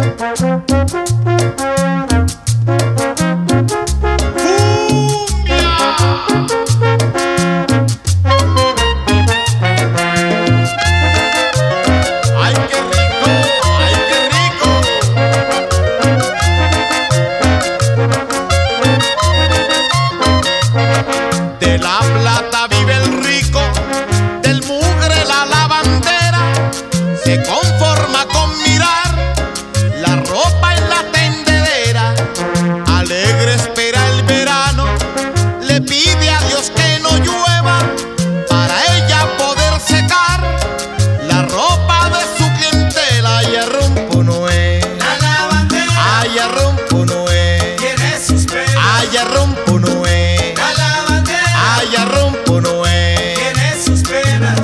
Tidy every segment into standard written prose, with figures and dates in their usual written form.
Se conforma con mirar la ropa en la tendedera. Alegre espera el verano, le pide a Dios que no llueva para ella poder secar la ropa de su clientela. Ay, arrumpo no es la lavandera. Ay, arrumpo no es. Tiene sus penas. Ay, arrumpo no es la lavandera. Ay, arrumpo no es. Tiene sus penas.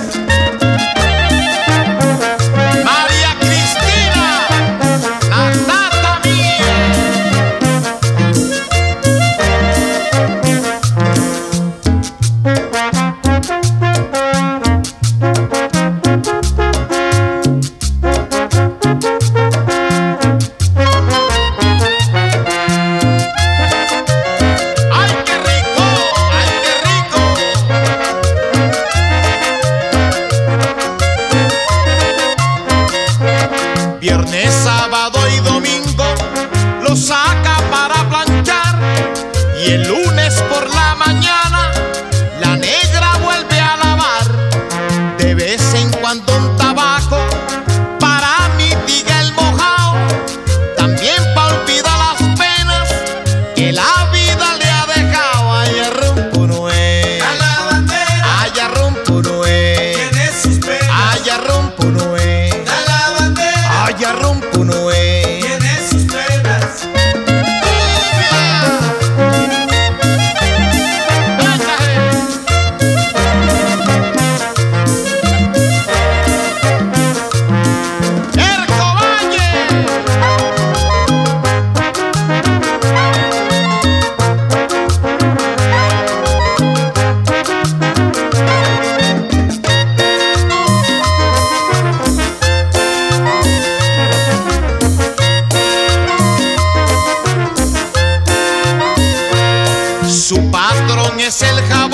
Viernes, sábado y domingo lo saca para planchar, y el lunes por la mañana la negra vuelve a lavar. De vez en cuando un tabaco para mitigar el mojado, también para olvidar las penas que la vida le ha dejado. Ay, arrumpo no es la lavandera. Ay, arrumpo no es Tiene sus penas. Ay, arrumpo no es la lavandera. Ay, arrumpo no es. Tiene sus penas. Su patrón es el jabón